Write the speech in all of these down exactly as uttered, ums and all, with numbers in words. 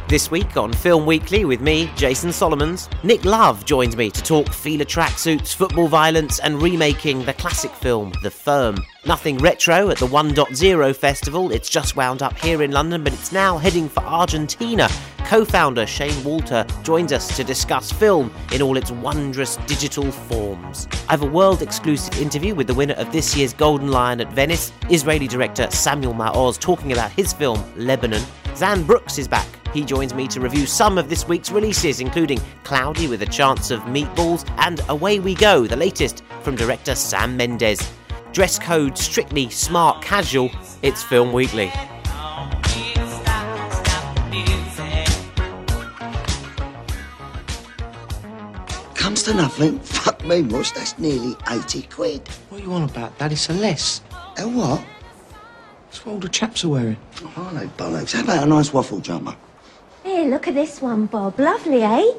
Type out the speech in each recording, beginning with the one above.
This week on Film Weekly with me, Jason Solomons, Nick Love joins me to talk Fila tracksuits, football violence and remaking the classic film The Firm. Nothing retro at the one point oh festival, it's just wound up here in London, but it's now heading for Argentina. Co-founder Shane Walter joins us to discuss film in all its wondrous digital forms. I have a world-exclusive interview with the winner of this year's Golden Lion at Venice, Israeli director Samuel Maoz, talking about his film Lebanon. Zan Brooks is back. He joins me to review some of this week's releases, including Cloudy with a Chance of Meatballs and Away We Go, the latest from director Sam Mendes. Dress code strictly smart casual, it's Film Weekly. Comes to nothing, fuck me, Ross, that's nearly eighty quid. What are you on about, Dad? It's a less. A what? That's what all the chaps are wearing. Oh, no bollocks. How about a nice waffle jumper? Here, look at this one, Bob. Lovely, eh?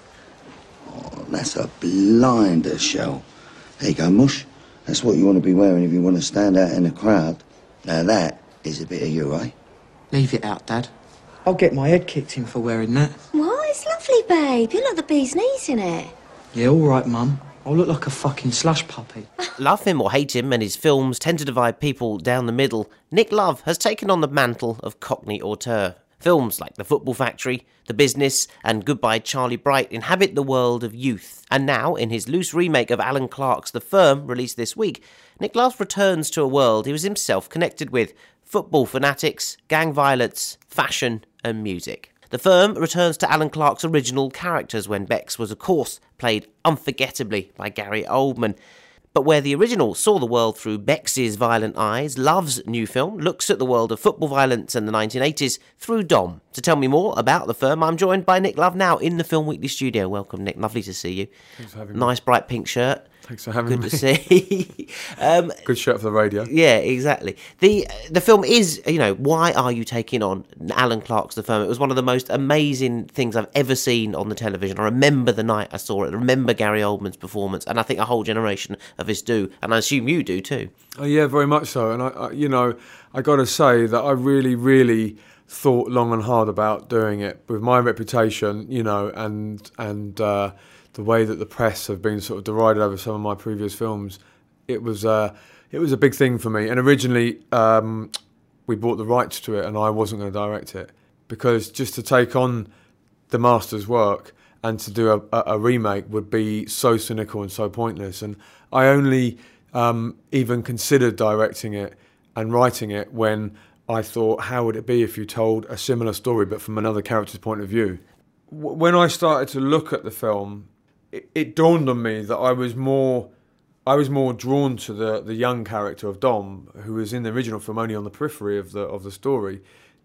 Oh, that's a blinder shell. There you go, Mush. That's what you want to be wearing if you want to stand out in a crowd. Now that is a bit of you, eh? Leave it out, Dad. I'll get my head kicked in for wearing that. What? It's lovely, babe. You look the bee's knees in it. Yeah, all right, Mum. I'll look like a fucking slush puppy. Love him or hate him, and his films tend to divide people down the middle, Nick Love has taken on the mantle of Cockney auteur. Films like The Football Factory, The Business and Goodbye Charlie Bright inhabit the world of youth. And now, in his loose remake of Alan Clarke's The Firm, released this week, Nick Love returns to a world he was himself connected with: football fanatics, gang violence, fashion and music. The Firm returns to Alan Clarke's original characters when Bex was, of course, played unforgettably by Gary Oldman. But where the original saw the world through Bex's violent eyes, Love's new film looks at the world of football violence in the nineteen eighties through Dom. To tell me more about The Firm, I'm joined by Nick Love now in the Film Weekly studio. Welcome, Nick. Lovely to see you. Thanks for having me. Nice bright pink shirt. Thanks for having Good me. to see. um, Good shirt for the radio. Yeah, exactly. The the film is, you know, why are you taking on Alan Clarke's The Firm? It was one of the most amazing things I've ever seen on the television. I remember the night I saw it. I remember Gary Oldman's performance, and I think a whole generation of us do, and I assume you do too. Oh, yeah, very much so. And, I, I you know, I got to say that I really, really thought long and hard about doing it with my reputation, you know, and and uh, the way that the press have been sort of derided over some of my previous films. It was uh, it was a big thing for me. And originally, um, we bought the rights to it, and I wasn't going to direct it, because just to take on the master's work and to do a, a, a remake would be so cynical and so pointless. And I only um, even considered directing it and writing it when I thought, how would it be if you told a similar story but from another character's point of view? W- when I started to look at the film, it, it dawned on me that I was more I was more drawn to the, the young character of Dom, who was in the original film only on the periphery of the of the story.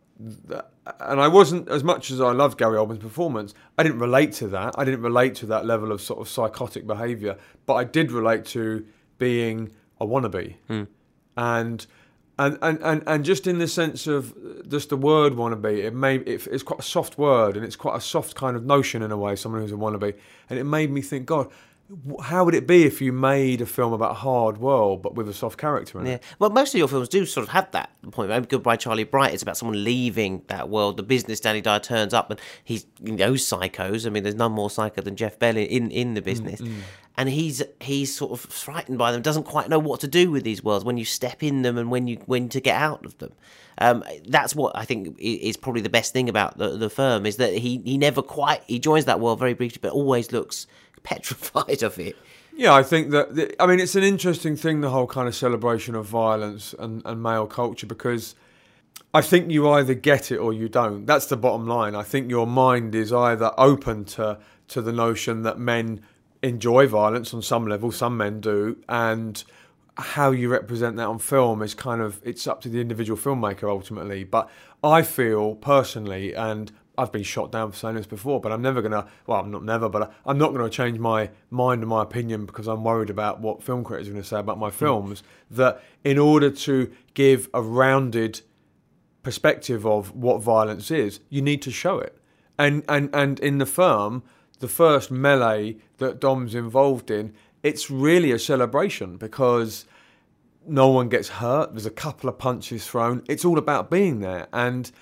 And I wasn't, as much as I loved Gary Oldman's performance, I didn't relate to that. I didn't relate to that level of sort of psychotic behaviour, but I did relate to being a wannabe. Mm. And, and and and and just in the sense of just the word wannabe, it made it, it's quite a soft word, and it's quite a soft kind of notion in a way, someone who's a wannabe. And it made me think, God, how would it be if you made a film about a hard world but with a soft character in yeah. it? Well, most of your films do sort of have that point. Maybe Goodbye Charlie Bright is about someone leaving that world. The Business, Danny Dyer turns up and he's, he knows psychos. I mean, there's none more psycho than Jeff Bell in, in The Business. Mm-hmm. And he's he's sort of frightened by them, doesn't quite know what to do with these worlds, when you step in them and when you when to get out of them. Um, that's what I think is probably the best thing about the, the Firm, is that he, he never quite, he joins that world very briefly, but always looks petrified of it. Yeah, I think that, the, I mean, it's an interesting thing, the whole kind of celebration of violence and, and male culture, because I think you either get it or you don't. That's the bottom line. I think your mind is either open to, to the notion that men enjoy violence on some level, some men do, and how you represent that on film is kind of, it's up to the individual filmmaker ultimately. But I feel personally, and I've been shot down for saying this before, but I'm never going to, well, I'm not never, but I'm not going to change my mind and my opinion because I'm worried about what film critics are going to say about my films, that in order to give a rounded perspective of what violence is, you need to show it. And and and in The Firm, the first melee that Dom's involved in, it's really a celebration because no one gets hurt. There's a couple of punches thrown. It's all about being there. And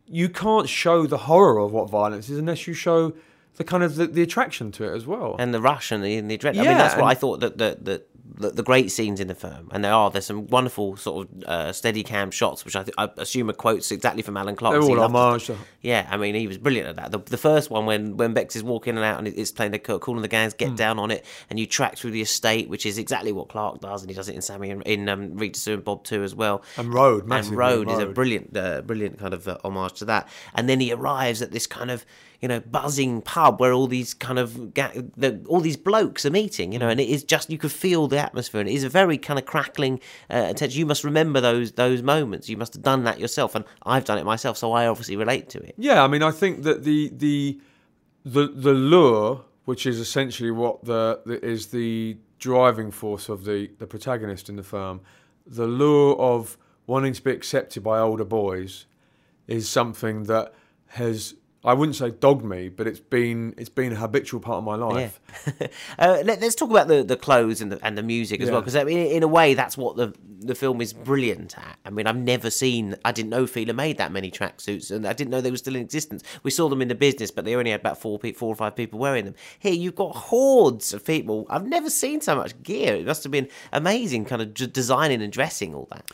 you can't show the horror of what violence is unless you show the kind of the, the attraction to it as well, and the rush and the, and the adrenaline. Yeah, I mean, that's what and- I thought that the, the the the great scenes in the film, and there are there's some wonderful sort of uh, steady cam shots, which I, th- I assume are quotes exactly from Alan Clark. They're 'cause he all loved to- homage to- Yeah, I mean, he was brilliant at that. The, the first one when when Bex is walking in and out and it's playing the Cool and the Gangs, Get Down on It, and you track through the estate, which is exactly what Clark does, and he does it in Sammy and in um, Rita Sue and Bob too as well. And Road, and massively Road is a Road. brilliant, uh, brilliant kind of uh, homage to that. And then he arrives at this kind of, you know, buzzing pub where all these kind of ga- the, all these blokes are meeting, you know, and it is just, you could feel the atmosphere, and it is a very kind of crackling uh, attention. You must remember those those moments. You must have done that yourself, and I've done it myself, so I obviously relate to it. Yeah, I mean, I think that the the the the lure, which is essentially what the, the is the driving force of the the protagonist in the film, the lure of wanting to be accepted by older boys, is something that has, I wouldn't say dogged me, but it's been it's been a habitual part of my life. Yeah. uh, let, let's talk about the, the clothes and the and the music as Yeah. well, because I mean, in a way, that's what the the film is brilliant at. I mean, I've never seen, I didn't know Fila made that many tracksuits, and I didn't know they were still in existence. We saw them in the business, but they only had about four, pe- four or five people wearing them. Here, you've got hordes of people. I've never seen so much gear. It must have been amazing, kind of d- designing and dressing all that.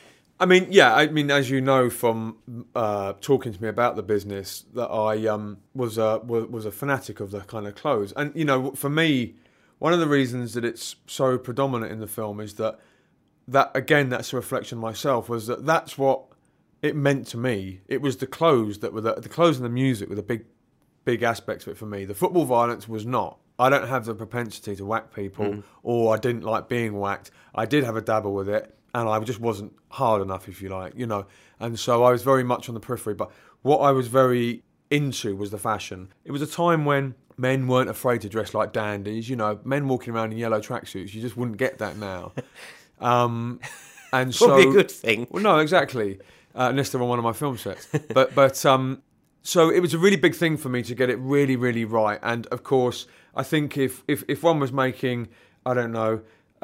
I mean, yeah, I mean, as you know from uh, talking to me about the business, that I um, was a was, was a fanatic of the kind of clothes, and you know, for me, one of the reasons that it's so predominant in the film is that that again, that's a reflection of myself. Was that that's what it meant to me. It was the clothes that were the, the clothes and the music were the big big aspects of it for me. The football violence was not. I don't have the propensity to whack people, mm. or I didn't like being whacked. I did have a dabble with it. And I just wasn't hard enough, if you like, you know. And so I was very much on the periphery. But what I was very into was the fashion. It was a time when men weren't afraid to dress like dandies. You know, men walking around in yellow tracksuits, you just wouldn't get that now. Um, and so, Probably a good thing. Well, no, exactly. Uh, unless they're on one of my film sets. But, but um, so it was a really big thing for me to get it really, really right. And, of course, I think if, if, if one was making, I don't know,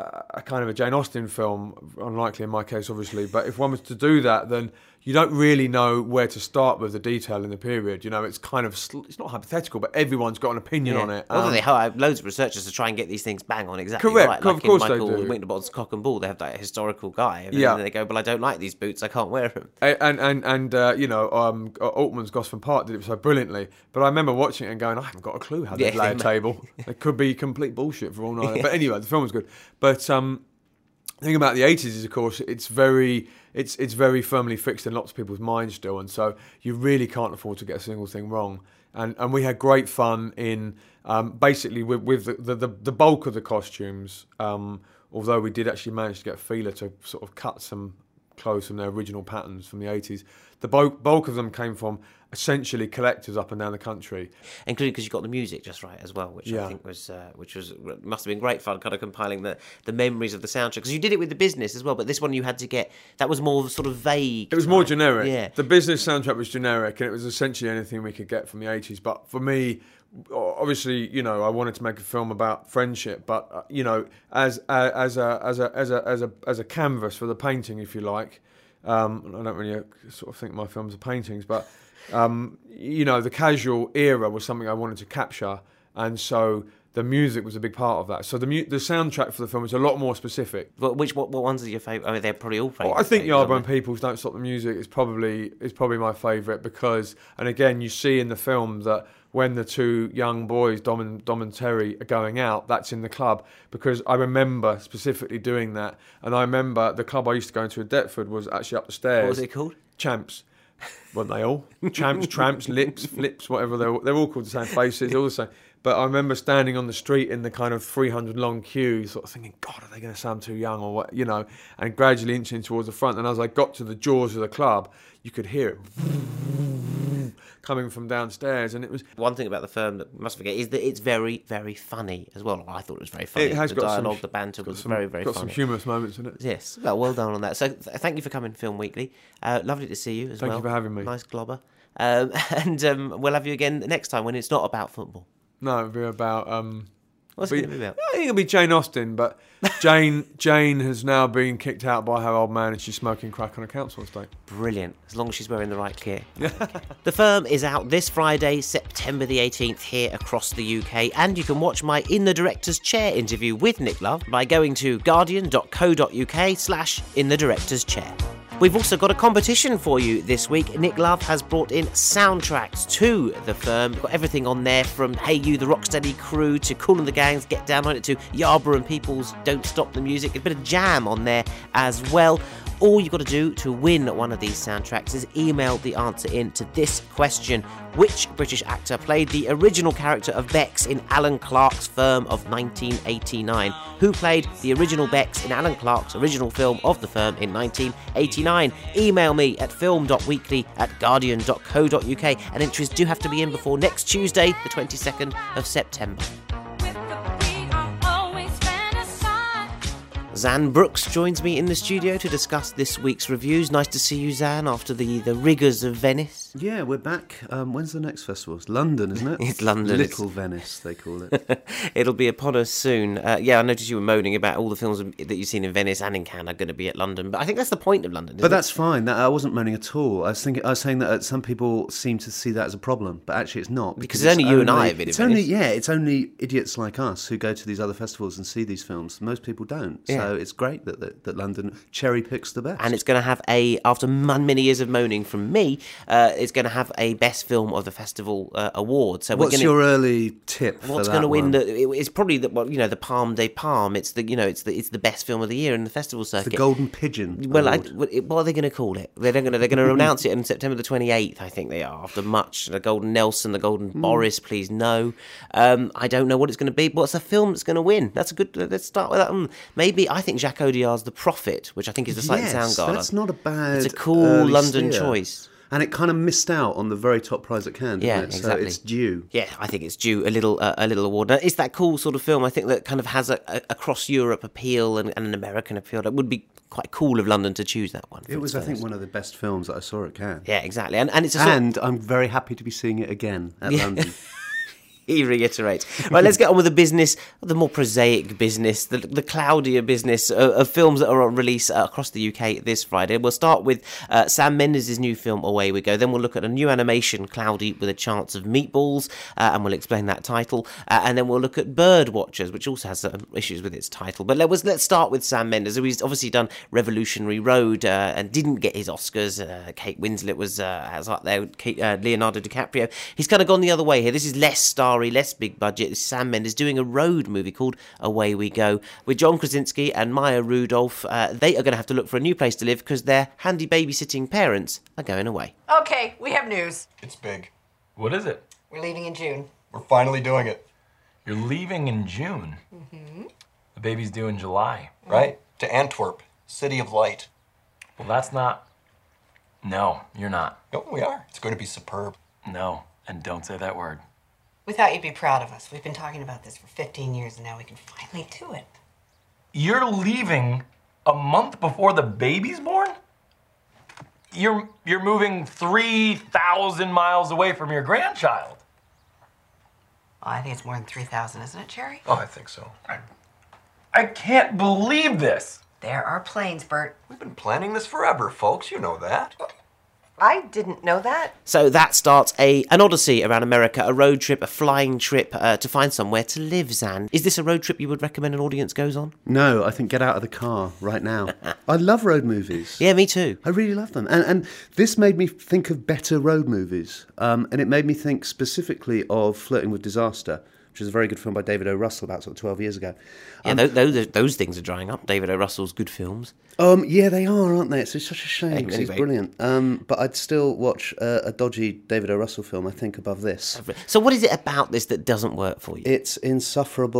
a kind of a Jane Austen film, unlikely in my case, obviously, but if one was to do that, then you don't really know where to start with the detail in the period. You know, it's kind of, it's not hypothetical, but everyone's got an opinion Yeah. on it. Although Um, they hire loads of researchers to try and get these things bang on exactly Correct, right. of Like course in they Michael do. Winterbottom's Cock and Bull, they have that historical guy. And Yeah. then they go, well, I don't like these boots, I can't wear them. And and and uh, you know, um, Altman's Gosford Park did it so brilliantly. But I remember watching it and going, I haven't got a clue how they Yeah, lay a mate. table. It could be complete bullshit for all I know. But anyway, the film was good. But um, the thing about the eighties is, of course, it's very it's it's very firmly fixed in lots of people's minds still, and so you really can't afford to get a single thing wrong. And and we had great fun in um, basically with, with the, the the bulk of the costumes. Um, although we did actually manage to get Fila to sort of cut some clothes from their original patterns from the eighties. The bulk, bulk of them came from essentially collectors up and down the country, Including because you got the music just right as well, which Yeah. I think was uh, which was must have been great fun, kind of compiling the, the memories of the soundtrack. Because you did it with the business as well, but this one you had to get, that was more sort of vague. It was more type. generic. Yeah. The business soundtrack was generic, and it was essentially anything we could get from the eighties. But for me, obviously, you know, I wanted to make a film about friendship. But uh, you know, as uh, as a as a as a as a as a canvas for the painting, if you like. Um, I don't really uh, sort of think my films are paintings, but um, you know, the casual era was something I wanted to capture, and so the music was a big part of that. So the mu- the soundtrack for the film is a lot more specific. But which what, what ones are your favourite? I mean, they're probably all favourite. Well, I think favourites, Yardbird aren't they? People's Don't Stop the Music is probably is probably my favourite because, and again, you see in the film that when the two young boys, Dom and, Dom and Terry, are going out, that's in the club, because I remember specifically doing that. And I remember the club I used to go into in Deptford was actually up the stairs. What was it called? Champs. Weren't they all? Champs, Tramps, Lips, Flips, whatever. They're, they're all called the same faces, all the same. But I remember standing on the street in the kind of three hundred long queue, sort of thinking, God, are they going to say I'm too young or what, you know, and gradually inching towards the front. And as I got to the doors of the club, you could hear it coming from downstairs. And it was... One thing about the film that we must forget is that it's very, very funny as well. I thought it was very funny. It has the got some- dialogue, the banter was some, very, very got funny. some humorous moments in it. Yes, well, well done on that. So th- thank you for coming, Film Weekly. Uh, lovely to see you as Thank well. you for having me. Nice globber. Um, and um, we'll have you again next time when it's not about football. No, it'd be about um, What's it going to be about? I think it'll be Jane Austen, but Jane Jane has now been kicked out by her old man and she's smoking crack on a council estate. Brilliant, as long as she's wearing the right gear. The Firm is out this Friday, September the eighteenth, here across the U K, and you can watch my In the Director's Chair interview with Nick Love by going to guardian.co.uk slash in the director's chair. We've also got a competition for you this week. Nick Love has brought in soundtracks to The Firm. We've got everything on there from Hey You, the Rocksteady Crew, to Kool and the Gang's Get Down On It, to Yarborough and People's Don't Stop the Music. A bit of jam on there as well. All you've got to do to win one of these soundtracks is email the answer in to this question. Which British actor played the original character of Bex in Alan Clark's Firm of nineteen eighty-nine? Who played the original Bex in Alan Clark's original film of The Firm in nineteen eighty-nine? Email me at film.weekly at guardian.co.uk, and entries do have to be in before next Tuesday, the twenty-second of September. Zan Brooks joins me in the studio to discuss this week's reviews. Nice to see you, Zan, after the, the rigours of Venice. Yeah, we're back. Um, when's the next festival? It's London, isn't it? It's London. Little it's... Venice, they call it. It'll be upon us soon. Uh, yeah, I noticed you were moaning about all the films that you've seen in Venice and in Cannes are going to be at London, but I think that's the point of London, isn't But it? that's fine. That, I wasn't moaning at all. I was thinking, I was saying that uh, some people seem to see that as a problem, but actually it's not. Because, because it's only you and I have been it's in only, Venice. Yeah, it's only idiots like us who go to these other festivals and see these films. Most people don't. Yeah. So it's great that, that, that London cherry picks the best. And it's going to have a, after many years of moaning from me, uh, it's going to have a Best Film of the Festival uh, award. So what's we're gonna, your early tip? What's going to win? The, it, it's probably the well, you know the Palme des Palmes. It's the you know it's the it's the best film of the year in the festival circuit. The Golden Pigeon. Well, I, award. what are they going to call it? They're going to they're going to announce it on September the twenty-eighth. I think they are, after much the Golden Nelson, the Golden mm. Boris. Please no. Um, I don't know what it's going to be. What's the film that's going to win? That's a good. Let's start with that. Mm, maybe I think Jacques Audiard's The Prophet, which I think is the Sight yes, and Sound Gala. That's not a bad. It's a cool London steer. choice. And it kind of missed out on the very top prize at Cannes, didn't yeah, it? exactly. So it's due. Yeah, I think it's due a little uh, a little award. Now, it's that cool sort of film, I think, that kind of has a, a across Europe appeal and, and an American appeal. It would be quite cool of London to choose that one. It was, I think, one of the best films that I saw at Cannes. Yeah, exactly. And and it's a and sort I'm very happy to be seeing it again at yeah. London. He reiterates. Right, let's get on with the business, the more prosaic business, the, the cloudier business of, of films that are on release uh, across the U K this Friday. We'll start with uh, Sam Mendes' new film, Away We Go. Then we'll look at a new animation, Cloudy with a Chance of Meatballs, uh, and we'll explain that title. Uh, and then we'll look at Bird Watchers, which also has some issues with its title. But let, was, let's start with Sam Mendes. He's obviously done Revolutionary Road uh, and didn't get his Oscars. Uh, Kate Winslet was uh, as up there, Kate, uh, Leonardo DiCaprio. He's kind of gone the other way here. This is less starry, less big budget. This is Sam Mendes doing a road movie called Away We Go with John Krasinski and Maya Rudolph. Uh, they are going to have to look for a new place to live because their handy babysitting parents are going away. Okay, we have news. It's big. What is it? We're leaving in June. We're finally doing it. You're leaving in June? Mm-hmm. The baby's due in July. Right? To Antwerp, City of Light. Well, that's not... No, you're not. No, we are. It's going to be superb. No, and don't say that word. We thought you'd be proud of us. We've been talking about this for fifteen years, and now we can finally do it. You're leaving a month before the baby's born? You're you're moving three thousand miles away from your grandchild. Oh, I think it's more than three thousand, isn't it, Cherry? Oh, I think so. I, I can't believe this. There are planes, Bert. We've been planning this forever, folks. You know that. I didn't know that. So that starts a an odyssey around America, a road trip, a flying trip uh, to find somewhere to live, Zan. Is this a road trip you would recommend an audience goes on? No, I think get out of the car right now. I love road movies. Yeah, me too. I really love them. And, and this made me think of better road movies. Um, and it made me think specifically of Flirting with Disaster, which is a very good film by David O. Russell about sort of twelve years ago. Yeah, Um, those, those those things are drying up. David O. Russell's good films. Um, yeah, they are, aren't they? It's, it's such a shame 'cause Anyway. he's brilliant. Um, but I'd still watch uh, a dodgy David O. Russell film, I think, above this. So what is it about this that doesn't work for you? It's insufferable.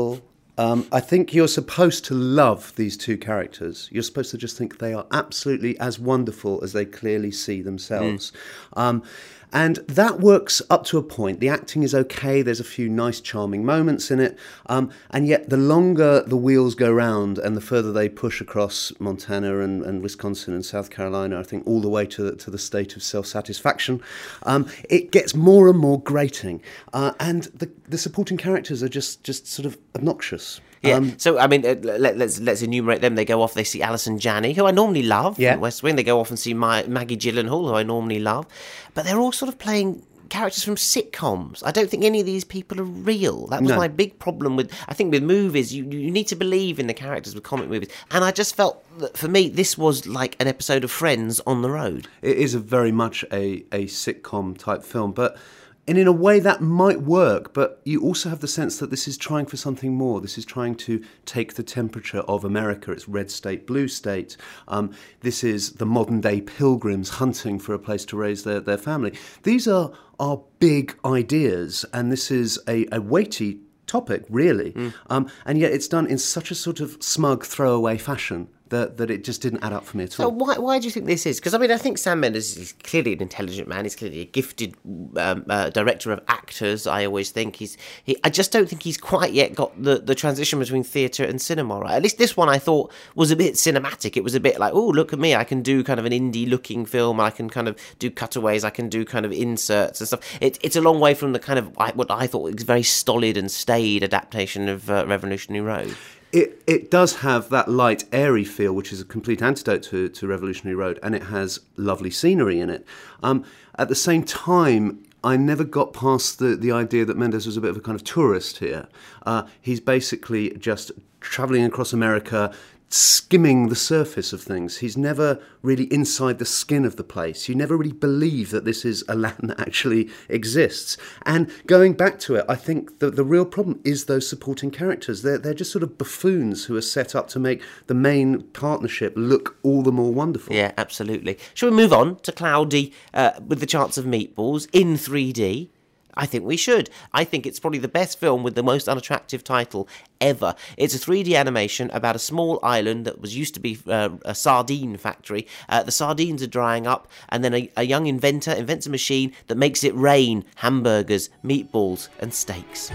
Um, I think you're supposed to love these two characters. You're supposed to just think they are absolutely as wonderful as they clearly see themselves. Mm. Um, and that works up to a point. The acting is okay. There's a few nice, charming moments in it. Um, and yet the longer the wheels go round and the further they push across Montana and, and Wisconsin and South Carolina, I think all the way to, to the state of self-satisfaction, um, it gets more and more grating. Uh, and the, the supporting characters are just, just sort of obnoxious. Yeah. Um, so I mean, uh, let, let's let's enumerate them. They go off. They see Alison Janney, who I normally love. Yeah. From West Wing. They go off and see my, Maggie Gyllenhaal, who I normally love. But they're all sort of playing characters from sitcoms. I don't think any of these people are real. That was No. my big problem with. I think with movies, you you need to believe in the characters with comic movies. And I just felt that for me, this was like an episode of Friends on the road. It is a very much a, a sitcom type film, but. And in a way that might work, but you also have the sense that this is trying for something more. This is trying to take the temperature of America. It's red state, blue state. Um, this is the modern day pilgrims hunting for a place to raise their, their family. These are, are big ideas, and this is a, a weighty topic, really. Mm. Um, and yet it's done in such a sort of smug, throwaway fashion. That, that it just didn't add up for me at all. So why why do you think this is? Because I mean, I think Sam Mendes is clearly an intelligent man. He's clearly a gifted um, uh, director of actors. I always think he's. He, I just don't think he's quite yet got the, the transition between theatre and cinema right. At least this one I thought was a bit cinematic. It was a bit like, oh, look at me, I can do kind of an indie looking film. I can kind of do cutaways. I can do kind of inserts and stuff. It, it's a long way from the kind of what I thought was very stolid and staid adaptation of uh, Revolutionary Road. It it does have that light, airy feel, which is a complete antidote to, to Revolutionary Road, and it has lovely scenery in it. Um, at the same time, I never got past the, the idea that Mendes was a bit of a kind of tourist here. Uh, he's basically just travelling across America, skimming the surface of things. He's never really inside the skin of the place. You never really believe that this is a land that actually exists. And going back to it, I think the, the real problem is those supporting characters. They're, they're just sort of buffoons who are set up to make the main partnership look all the more wonderful. Yeah, absolutely. Shall we move on to Cloudy uh, with the Chance of Meatballs in three D? I think we should. I think it's probably the best film with the most unattractive title ever. It's a three D animation about a small island that was used to be uh, a sardine factory. Uh, the sardines are drying up, and then a, a young inventor invents a machine that makes it rain hamburgers, meatballs, and steaks.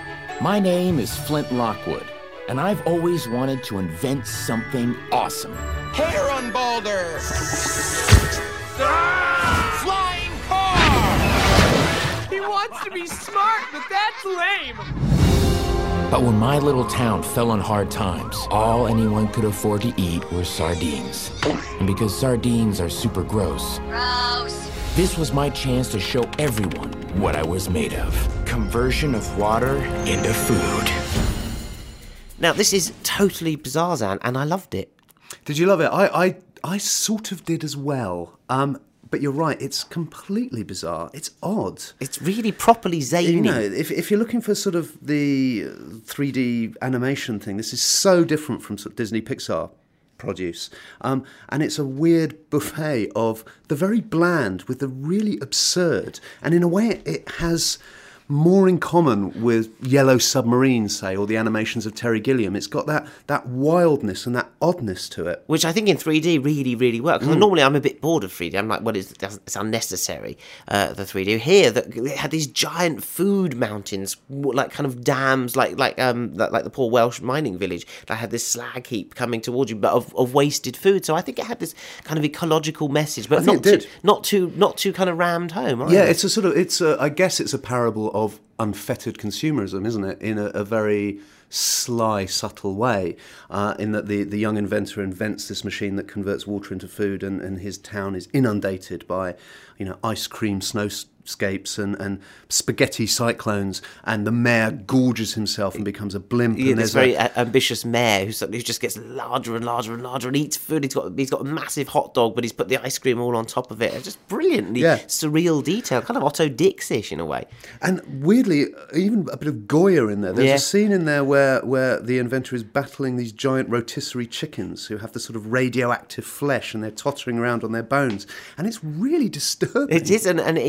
My name is Flint Lockwood, and I've always wanted to invent something awesome. Hair on Boulder! Ah! Flying car! He wants to be smart, but that's lame! But when my little town fell on hard times, all anyone could afford to eat were sardines. And because sardines are super gross, Gross. This was my chance to show everyone what I was made of. Conversion of water into food. Now, this is totally bizarre, Zan, and I loved it. Did you love it? I, I, I sort of did as well. Um, but you're right, it's completely bizarre. It's odd. It's really properly zany. You know, if, if you're looking for sort of the three D animation thing, this is so different from sort of Disney Pixar produce. Um, and it's a weird buffet of the very bland with the really absurd. And in a way, it, it has more in common with Yellow Submarine, say, or the animations of Terry Gilliam. It's got that that wildness and that oddness to it. Which I think in three D really, really works. Mm. Normally I'm a bit bored of three D. I'm like, well, it's, it's unnecessary, uh, the three D. Here, the, it had these giant food mountains, like kind of dams, like like um like, like the poor Welsh mining village that had this slag heap coming towards you, but of, of wasted food. So I think it had this kind of ecological message, but not too, not too not too kind of rammed home. Yeah, it? it's a sort of, it's a, I guess it's a parable of unfettered consumerism, isn't it? In a, a very sly, subtle way, uh, in that the, the young inventor invents this machine that converts water into food, and, and his town is inundated by, you know, ice cream snowscapes and, and spaghetti cyclones, and the mayor gorges himself and becomes a blimp. Yeah, and this there's very a, ambitious mayor who's, who just gets larger and larger and larger and eats food. He's got he's got a massive hot dog, but he's put the ice cream all on top of it. It's just brilliantly yeah. surreal detail, kind of Otto Dix-ish in a way. And weirdly, even a bit of Goya in there. There's yeah. a scene in there where, where the inventor is battling these giant rotisserie chickens who have the sort of radioactive flesh, and they're tottering around on their bones. And it's really disturbing. It is, and, and it eats one of the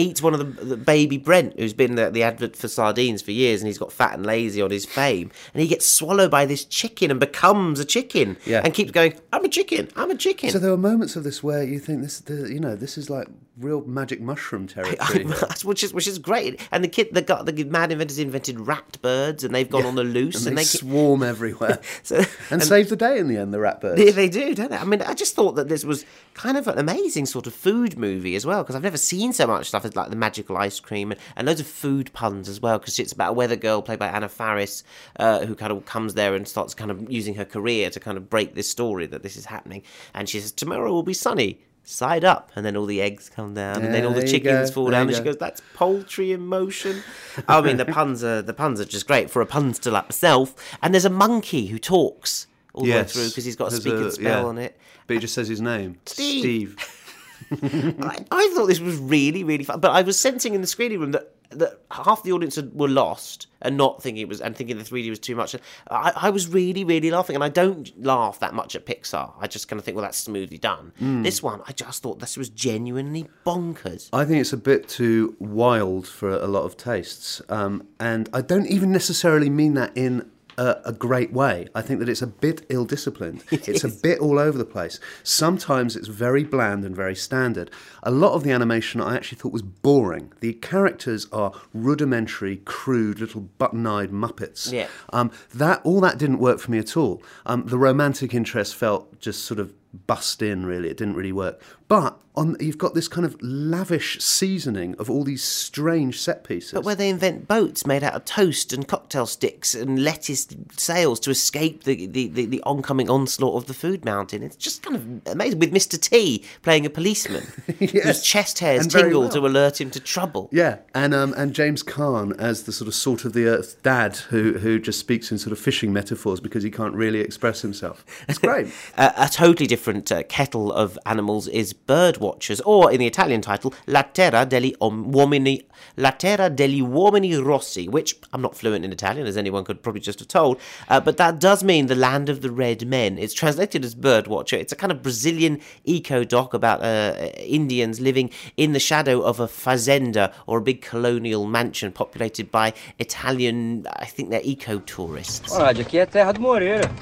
the baby Brent, who's been the, the advert for sardines for years, and he's got fat and lazy on his fame, and he gets swallowed by this chicken and becomes a chicken, Yeah. and keeps going, I'm a chicken, I'm a chicken. So there were moments of this where you think this, the, you know, this is like real magic mushroom territory. which is which is great. And the kid, the guy, the mad inventors invented rat birds, and they've gone Yeah. on the loose, and, and they, they swarm everywhere, so, and, and save the day in the end. The rat birds. Yeah, they do, don't they? I mean, I just thought that this was kind of an amazing sort of food movie as well, because I've never seen so much stuff as like the magical ice cream and, and loads of food puns as well, because it's about a weather girl played by Anna Faris, uh, who kind of comes there and starts kind of using her career to kind of break this story that this is happening. And she says, tomorrow will be sunny. Side up, and then all the eggs come down, Yeah, and then all the there you chickens go, fall there down, you and she go. goes, "That's poultry in motion." I mean, the puns are the puns are just great for a punster like myself. And there's a monkey who talks all the Yes. way through because he's got a There's speak and spell yeah. on it. But he just says his name, Steve. Steve. I, I thought this was really, really fun, but I was sensing in the screening room that, that half the audience had, were lost and not thinking it was, and thinking the three D was too much. I, I was really, really laughing, and I don't laugh that much at Pixar. I just kind of think, well, that's smoothly done. Mm. This one, I just thought this was genuinely bonkers. I think it's a bit too wild for a lot of tastes, um, and I don't even necessarily mean that in a, a great way. I think that it's a bit ill-disciplined. It it's is. a bit all over the place. Sometimes it's very bland and very standard. A lot of the animation I actually thought was boring. The characters are rudimentary, crude, little button-eyed Muppets. Yeah. Um, that all that didn't work for me at all. Um, the romantic interest felt just sort of bust in, really. It didn't really work. But on, you've got this kind of lavish seasoning of all these strange set pieces. But where they invent boats made out of toast and cocktail sticks and lettuce sails to escape the, the, the, the oncoming onslaught of the food mountain. It's just kind of amazing. With Mister T playing a policeman Yes. whose chest hairs And very tingle well. to alert him to trouble. Yeah, and um, and James Caan as the sort of salt of the earth dad who who just speaks in sort of fishing metaphors because he can't really express himself. It's great. Uh, a totally different uh, kettle of animals is Bird Watchers, or in the Italian title, La Terra degli Uomini, La Terra degli Uomini Rossi, which I'm not fluent in Italian, as anyone could probably just have told, uh, but that does mean the land of the red men. It's translated as Bird Watcher. It's a kind of Brazilian eco-doc about uh, Indians living in the shadow of a fazenda, or a big colonial mansion populated by Italian, I think they're eco-tourists. Olha, aqui é terra do Moreira.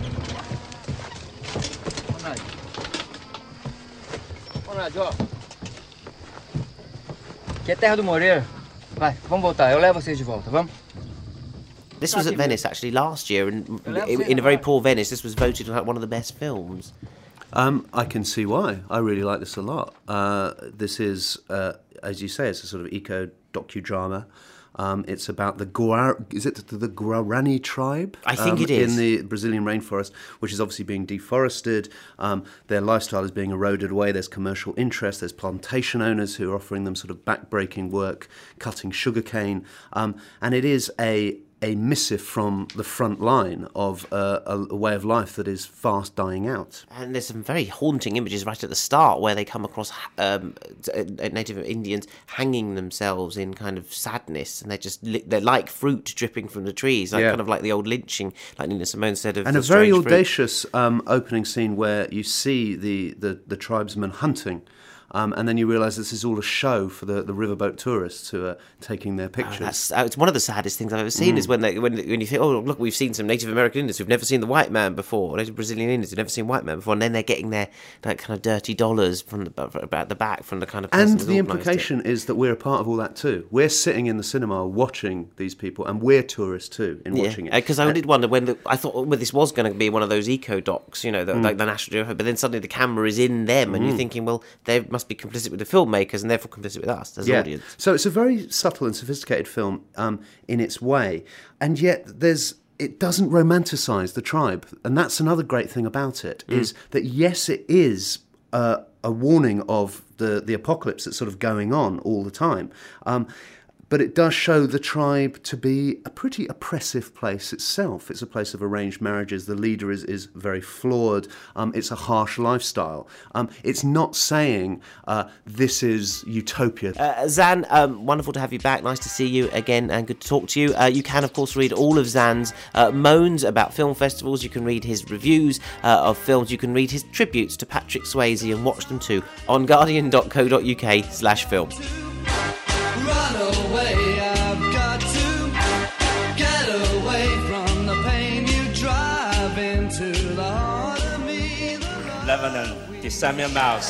Ronaldo, ó. Aqui é terra do Moreira. Vai, vamos voltar. Eu levo vocês de volta, vamos? This was at Venice actually last year, and in a very poor Venice, this was voted like one of the best films. Um, I can see why. I really like this a lot. Uh, this is, uh, as you say, it's a sort of eco docudrama. Um, it's about the Guar- is it the Guarani tribe? I think um, it is. In the Brazilian rainforest, which is obviously being deforested. Um, their lifestyle is being eroded away. There's commercial interest. There's plantation owners who are offering them sort of backbreaking work, cutting sugarcane. Um, and it is a a missive from the front line of uh, a, a way of life that is fast dying out. And there's some very haunting images right at the start where they come across um, native Indians hanging themselves in kind of sadness, and they're just li- they're like fruit dripping from the trees, like Yeah. kind of like the old lynching, like Nina Simone said of And the a very strange fruit. audacious um, opening scene where you see the, the, the tribesmen hunting. Um, and then you realise this is all a show for the, the riverboat tourists who are taking their Oh, pictures. that's, uh, it's one of the saddest things I've ever seen Mm. is when they, when when you think, oh look, we've seen some Native American Indians who've never seen the white man before, Native Brazilian Indians who've never seen white man before, and then they're getting their like kind of dirty dollars from the about the back from the kind of person And who's the organised it. implication is that we're a part of all that too. We're sitting in the cinema watching these people, and we're tourists too in watching it. Because I And- did wonder when the, I thought well, this was going to be one of those eco docs, you know, the, Mm. like the National Geographic, but then suddenly the camera is in them, and Mm. you're thinking, well, they must be complicit with the filmmakers, and therefore complicit with us as an audience. So it's a very subtle and sophisticated film um, in its way, and yet there's it doesn't romanticise the tribe, and that's another great thing about it Mm. is that yes, it is uh, a warning of the the apocalypse that's sort of going on all the time. Um, But it does show the tribe to be a pretty oppressive place itself. It's a place of arranged marriages. The leader is, is very flawed. Um, it's a harsh lifestyle. Um, it's not saying uh, this is utopia. Uh, Zan, um, wonderful to have you back. Nice to see you again and good to talk to you. Uh, you can, of course, read all of Zan's uh, moans about film festivals. You can read his reviews uh, of films. You can read his tributes to Patrick Swayze and watch them too on guardian dot co dot uk slash film. Run Lebanon is Samuel Maoz.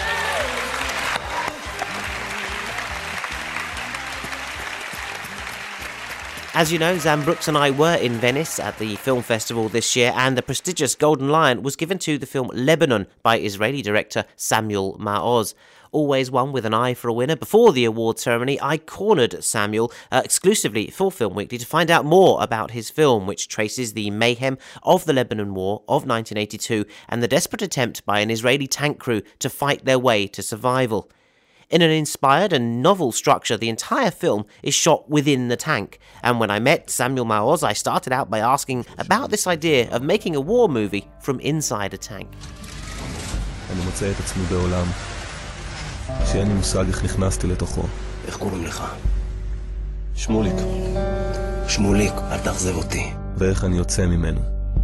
As you know, Zan Brooks and I were in Venice at the film festival this year, and the prestigious Golden Lion was given to the film Lebanon by Israeli director Samuel Maoz. Always one with an eye for a winner. Before the award ceremony, I cornered Samuel uh, exclusively for Film Weekly to find out more about his film, which traces the mayhem of the Lebanon War of nineteen eighty-two and the desperate attempt by an Israeli tank crew to fight their way to survival. In an inspired and novel structure, the entire film is shot within the tank. And when I met Samuel Maoz, I started out by asking about this idea of making a war movie from inside a tank. אני מוצא את עצמי בעולם שאין לי מושג איך נכנסתי לתוכו. איך קוראים לך? שמוליק. שמוליק, אל תאכזב אותי. ואיך אני יוצא ממנו.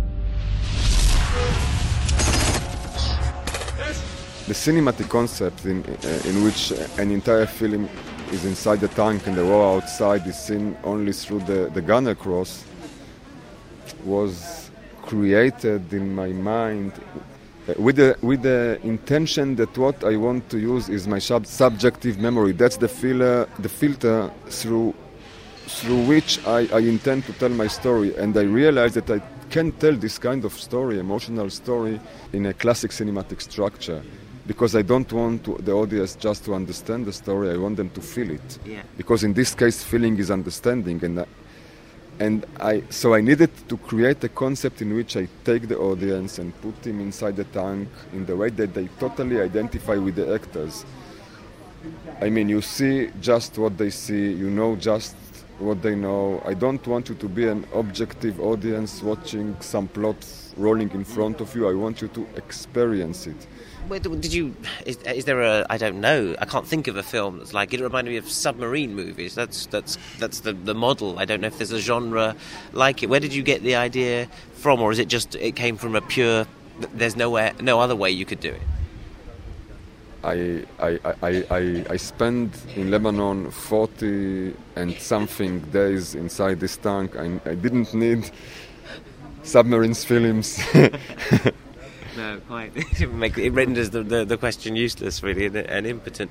The cinematic concept in, uh, in which an entire film is inside the tank and the war outside is seen only through the, the gunner cross was created in my mind uh, with, the, with the intention that what I want to use is my sub- subjective memory. That's the, filler, the filter through, through which I, I intend to tell my story. And I realized that I can't tell this kind of story, emotional story, in a classic cinematic structure. Because I don't want to, the audience just to understand the story, I want them to feel it. Yeah. Because in this case, feeling is understanding. And, uh, and I, so I needed to create a concept in which I take the audience and put him inside the tank in the way that they totally identify with the actors. I mean, you see just what they see, you know just what they know. I don't want you to be an objective audience watching some plots rolling in front of you. I want you to experience it. Did you? Is, is there a? I don't know. I can't think of a film that's like it. Reminded me of submarine movies. That's that's that's the the model. I don't know if there's a genre like it. Where did you get the idea from, or is it just it came from a pure? There's nowhere, no other way you could do it. I I I I I spent in Lebanon forty and something days inside this tank. I I didn't need submarines films. No, quite. It renders the, the, the question useless, really, and, and impotent.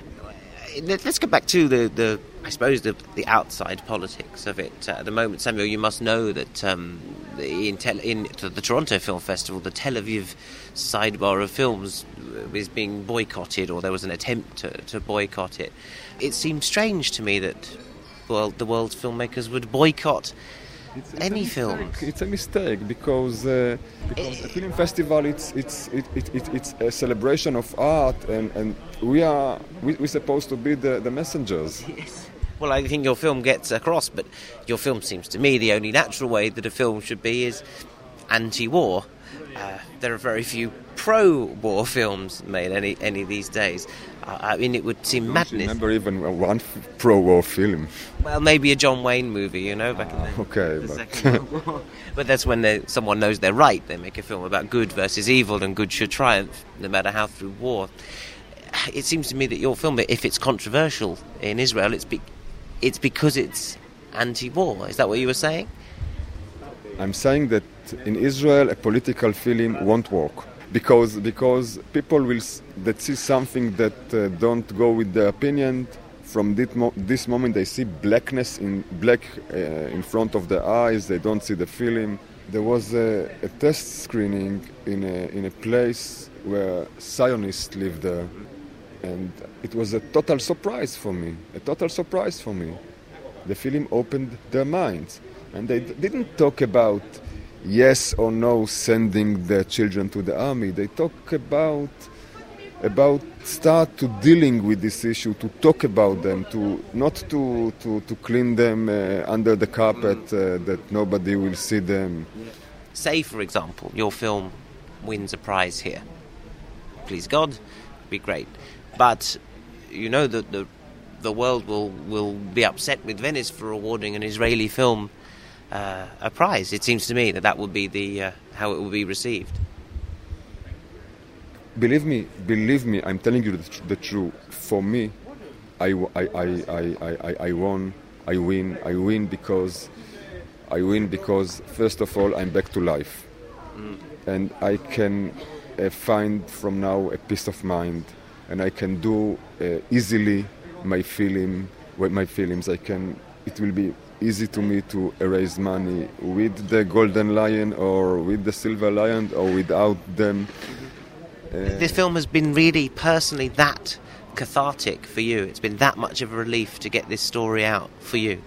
Let's get back to the, the I suppose, the, the outside politics of it. Uh, at the moment, Samuel, you must know that um, in, tel- in the, the Toronto Film Festival, the Tel Aviv sidebar of films is being boycotted, or there was an attempt to, to boycott it. It seemed strange to me that well, the world's filmmakers would boycott It's, it's any film. It's a mistake because uh, because the film festival it's it's it, it, it, it's a celebration of art and, and we are we, we're supposed to be the, the messengers. Yes. Well, I think your film gets across, but your film seems to me the only natural way that a film should be is anti-war. Uh, there are very few pro-war films made any any these days. Uh, I mean, it would seem I don't madness. Remember even one f- pro-war film. Well, maybe a John Wayne movie, you know, back in the, okay, the but Second World War. But that's when they, someone knows they're right. They make a film about good versus evil, and good should triumph, no matter how through war. It seems to me that your film, if it's controversial in Israel, it's be, it's because it's anti-war. Is that what you were saying? I'm saying that in Israel a political film won't work because because people will that see something that uh, don't go with their opinion. From this, mo- this moment they see blackness in black uh, in front of their eyes. They don't see the film. There was a, a test screening in a in a place where Zionists live there, and it was a total surprise for me. A total surprise for me. The film opened their minds, and they d- didn't talk about yes or no sending their children to the army. They talk about about start to dealing with this issue, to talk about them, to not to to, to clean them uh, under the carpet uh, that nobody will see them. Say, for example, your film wins a prize here. Please God, it'd be great. But you know that the the world will, will be upset with Venice for awarding an Israeli film uh, a prize. It seems to me that that would be the uh, how it will be received. Believe me, believe me, I'm telling you the, tr- the truth. For me, I, I, I, I, I, I won, I win, I win because, I win because, first of all, I'm back to life. Mm. And I can, uh, find from now a peace of mind, and I can do uh, easily my film, my films. I can. It will be easy to me to raise money with the Golden Lion or with the Silver Lion or without them. Uh, this film has been really personally that cathartic for you. It's been that much of a relief to get this story out for you.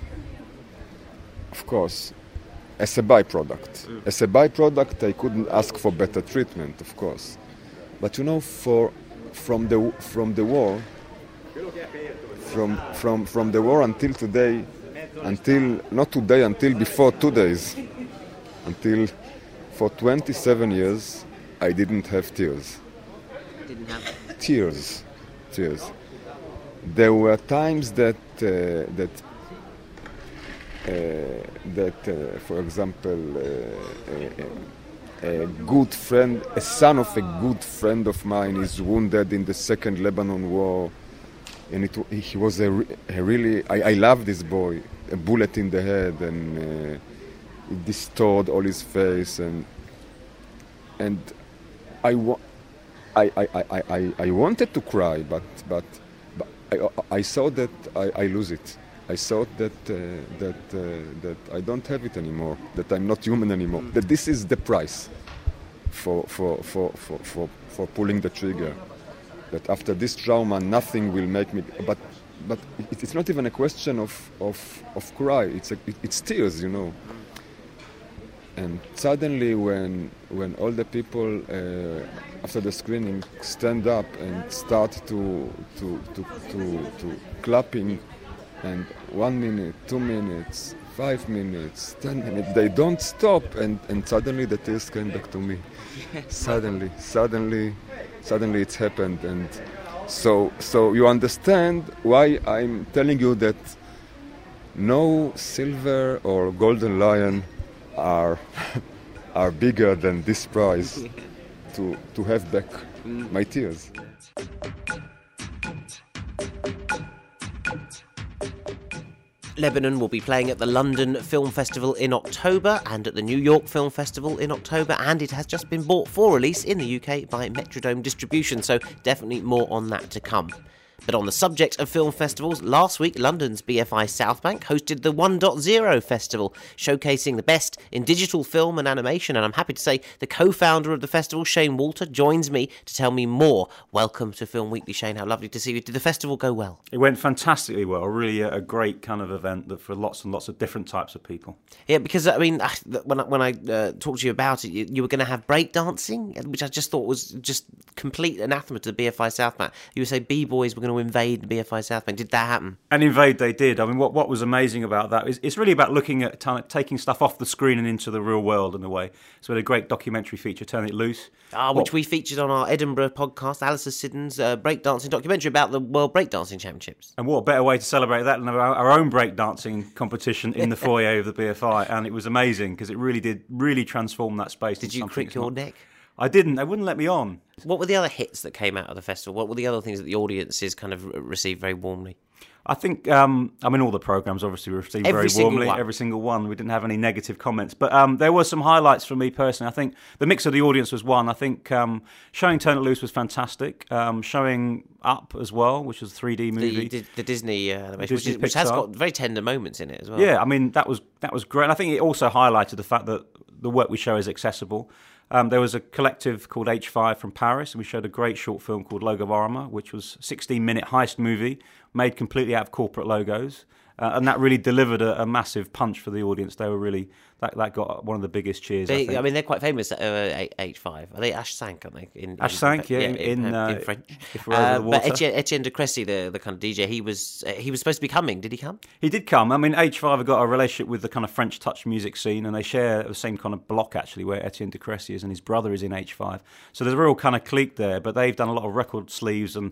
Of course, as a byproduct. Mm. As a byproduct, I couldn't ask for better treatment, of course. But you know, for from the from the war, from from from the war until today, until not today, until before two days, until for twenty-seven years, I didn't have tears. Didn't have tears, tears. There were times that uh, that. Uh, that, uh, for example, uh, a, a good friend, a son of a good friend of mine is wounded in the Second Lebanon War, and it, he was a, a really, I, I love this boy, a bullet in the head, and uh, it distorted all his face, and and I, wa- I, I, I, I, I wanted to cry, but, but, but I, I saw that I, I lose it. I thought that uh, that uh, that I don't have it anymore, that I'm not human anymore. Mm. That this is the price for for, for, for, for for pulling the trigger. That after this trauma, nothing will make me. But but it, it's not even a question of of, of cry. It's a, it, it's tears, you know. And suddenly, when when all the people uh, after the screening stand up and start to to to to, to clapping. And one minute, two minutes, five minutes, ten minutes, they don't stop, and, and suddenly the tears came back to me. suddenly, suddenly, suddenly it's happened, and so so you understand why I'm telling you that no silver or golden lion are are bigger than this prize to to have back my tears. Lebanon will be playing at the London Film Festival in October and at the New York Film Festival in October, and it has just been bought for release in the U K by Metrodome Distribution, so definitely more on that to come. But on the subject of film festivals, last week London's B F I Southbank hosted the one point oh Festival, showcasing the best in digital film and animation, and I'm happy to say the co-founder of the festival, Shane Walter, joins me to tell me more. Welcome to Film Weekly, Shane. How lovely to see you. Did the festival go well? It went fantastically well. Really a, a great kind of event that for lots and lots of different types of people. Yeah, because, I mean, when I, when I uh, talked to you about it, you, you were going to have breakdancing, which I just thought was just complete anathema to the B F I Southbank. You would say B-boys were going to invade the B F I Southbank. Did that happen? And invade they did. I mean, what what was amazing about that is it's really about looking at t- taking stuff off the screen and into the real world in a way. So we had a great documentary feature, Turn It Loose. Ah, which what? we featured on our Edinburgh podcast, Alistair Siddon's uh, breakdancing documentary about the World Breakdancing Championships. And what a better way to celebrate that than our, our own breakdancing competition in the foyer of the B F I. And it was amazing because it really did really transform that space. Did you crick your neck? I didn't. They wouldn't let me on. What were the other hits that came out of the festival? What were the other things that the audiences kind of received very warmly? I think, um, I mean, all the programmes obviously were received every very warmly. One. Every single one. We didn't have any negative comments. But um, there were some highlights for me personally. I think the mix of the audience was one. I think um, showing Turn It Loose was fantastic. Um, showing Up as well, which was a three D movie. The, the, the Disney uh, animation, Disney which, is, which has got very tender moments in it as well. Yeah, I mean, that was that was great. And I think it also highlighted the fact that the work we show is accessible. Um, there was a collective called H five from Paris, and we showed a great short film called Logo of Armour, which was a sixteen-minute heist movie made completely out of corporate logos. Uh, and that really delivered a, a massive punch for the audience. They were really that, that got one of the biggest cheers. They, I, think. I mean, they're quite famous at uh, H five. Are they Ash Sank? Aren't they? In, Ash in, Sank, yeah, in, in, in, uh, in French. If we're over uh, the water. But Etienne, Etienne de Crécy, the the kind of D J, he was uh, he was supposed to be coming. Did he come? He did come. I mean, H five have got a relationship with the kind of French touch music scene, and they share the same kind of block actually, where Etienne de Crécy is, and his brother is in H five. So there's a real kind of clique there. But they've done a lot of record sleeves and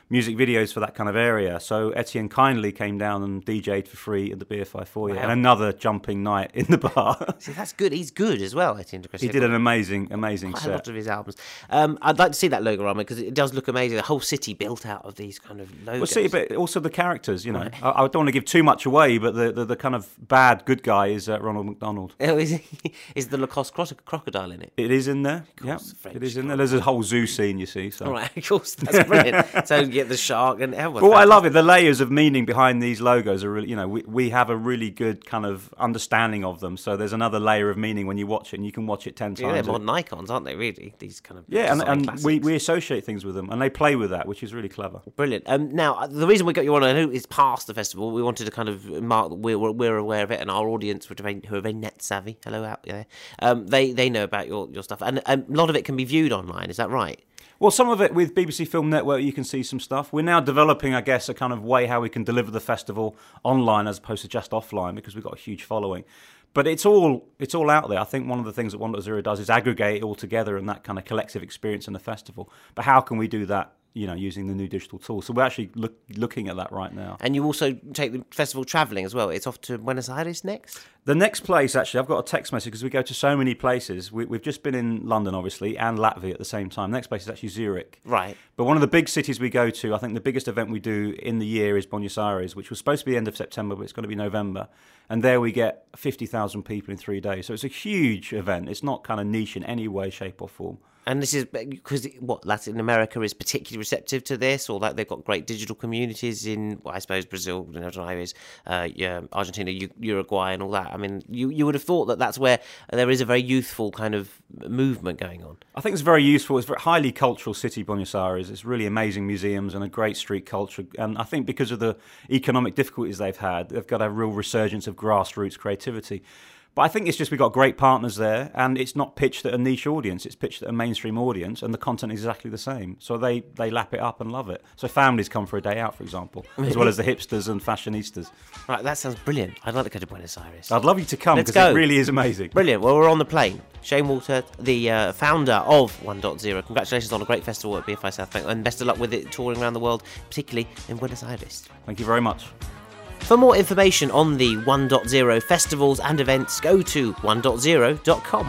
music videos for that kind of area. So Etienne kindly came down and D J'd for free at the B F I foyer, wow. and another jumping night in the bar. See, that's good. He's good as well, Etienne de Cressy. He did an amazing, amazing Quite set. a lot of his albums. Um, I'd like to see that Logorama because it does look amazing. The whole city built out of these kind of logos. Well, see, but also the characters, you know. Right. I, I don't want to give too much away, but the, the, the kind of bad, good guy is uh, Ronald McDonald. Oh, is, he, is the Lacoste crocodile in it? It is in there. Yeah, it is in there. There's a whole zoo scene, you see. So. All right, of course, that's brilliant. So you get the shark and everyone. Well, I love it. The layers of meaning behind these logos are really, you know, we, we have a really good kind of understanding of them. So there's another layer of meaning when you watch it, and you can watch it ten times. Yeah, they're modern icons, aren't they, really? These kind of Yeah, and, and we, we associate things with them, and they play with that, which is really clever. Brilliant. Um, now, the reason we got you on, I know it's past the festival, we wanted to kind of mark that we're, we're aware of it, and our audience, which are very, who are very net savvy, hello out there, um, they, they know about your, your stuff. And um, a lot of it can be viewed online, is that right? Well, some of it with B B C Film Network, you can see some stuff. We're now developing, I guess, a kind of way how we can deliver the festival online as opposed to just offline, because we've got a huge following. But it's all it's all out there. I think one of the things that one dot zero does is aggregate it all together in that kind of collective experience in the festival. But how can we do that, you know, using the new digital tools? So we're actually look, looking at that right now. And you also take the festival travelling as well. It's off to Buenos Aires next? The next place, actually, I've got a text message because we go to so many places. We, we've just been in London, obviously, and Latvia at the same time. The next place is actually Zurich. Right. But one of the big cities we go to, I think the biggest event we do in the year is Buenos Aires, which was supposed to be the end of September, but it's going to be November. And there we get fifty thousand people in three days. So it's a huge event. It's not kind of niche in any way, shape or form. And this is because what Latin America is particularly receptive to this, or like they've got great digital communities in, well, I suppose Brazil, Buenos Aires, uh, yeah, Argentina, U- Uruguay, and all that. I mean, you you would have thought that that's where there is a very youthful kind of movement going on. I think it's very useful. It's a very highly cultural city, Buenos Aires. It's really amazing museums and a great street culture. And I think because of the economic difficulties they've had, they've got a real resurgence of grassroots creativity. But I think it's just we've got great partners there, and it's not pitched at a niche audience. It's pitched at a mainstream audience, and the content is exactly the same. So they, they lap it up and love it. So families come for a day out, for example, as well as the hipsters and fashionistas. Right, that sounds brilliant. I'd like to go to Buenos Aires. I'd love you to come, because it really is amazing. Brilliant. Well, we're on the plane. Shane Walter, the uh, founder of one dot zero. Congratulations on a great festival at B F I South Bank, and best of luck with it touring around the world, particularly in Buenos Aires. Thank you very much. For more information on the one dot zero festivals and events, go to one dot zero dot com.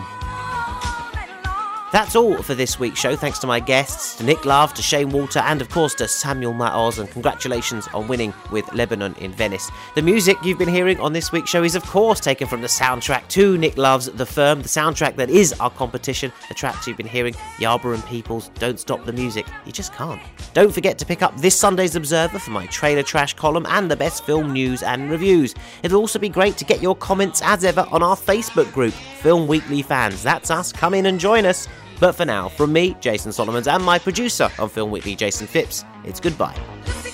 That's all for this week's show. Thanks to my guests, to Nick Love, to Shane Walter, and of course to Samuel Maoz, and congratulations on winning with Lebanon in Venice. The music you've been hearing on this week's show is of course taken from the soundtrack to Nick Love's The Firm, the soundtrack that is our competition. The tracks you've been hearing, Yarborough and Peoples, Don't Stop the Music. You just can't. Don't forget to pick up this Sunday's Observer for my trailer trash column and the best film news and reviews. It'll also be great to get your comments as ever on our Facebook group, Film Weekly Fans. That's us. Come in and join us. But for now, from me, Jason Solomons, and my producer on Film Weekly, Jason Phipps, it's goodbye.